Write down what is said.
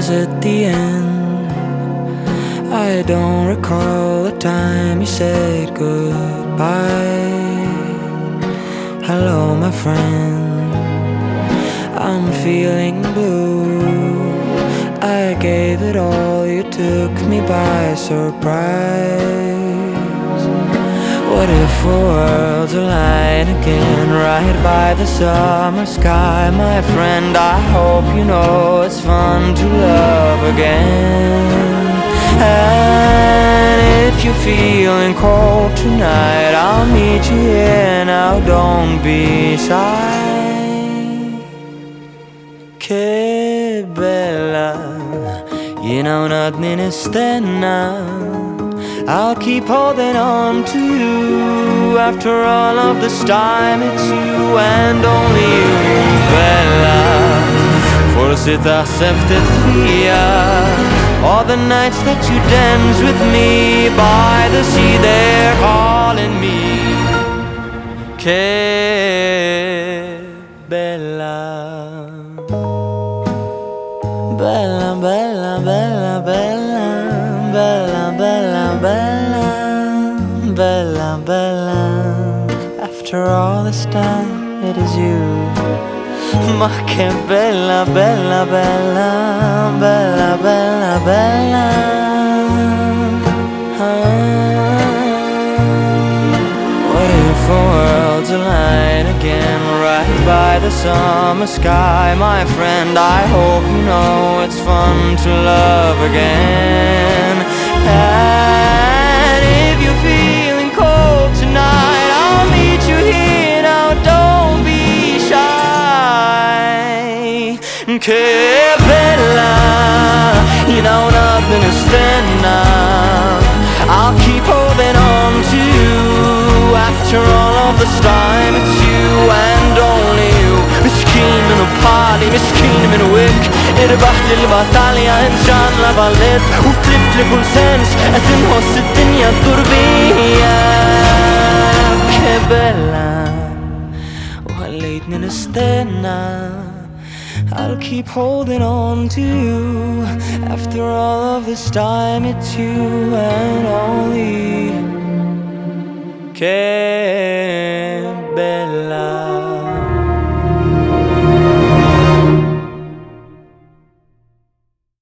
was at the end. I don't recall the time you said goodbye. Hello, my friend, I'm feeling blue. I gave it all, you took me by surprise. What if worlds align again, right by the summer sky? My friend, I hope you know it's fun to love again. And if you're feeling cold tonight, I'll meet you here. Now don't be shy. Che bella, you know nothing is stand now. I'll keep holding on to you. After all of this time, it's you and only you, bella. Forse efter fria, all the nights that you dance with me by the sea, they're calling me. Che bella, bella, bella, bella, bella, bella, bella, bella, bella, bella. After all this time, it is you. Ma che bella, bella, bella, bella, bella, bella. What if worlds align again, right by the summer sky? My friend, I hope you know it's fun to love again. And if you're feeling cold tonight, I'll meet you here. Now don't be shy. Che bella, you know nothing is thin now. I'll keep holding on to you. After all of this time, it's you and only you. مسكين من بحالي، مسكين من وك. ربحت للبطالية إن شاء الله ضليت وطلبت لكل سنس أتنهص الدنيا تدور بيا. Che bella, وخليتني نستنى. I'll keep holding on to you. After all of this time, it's you and only you.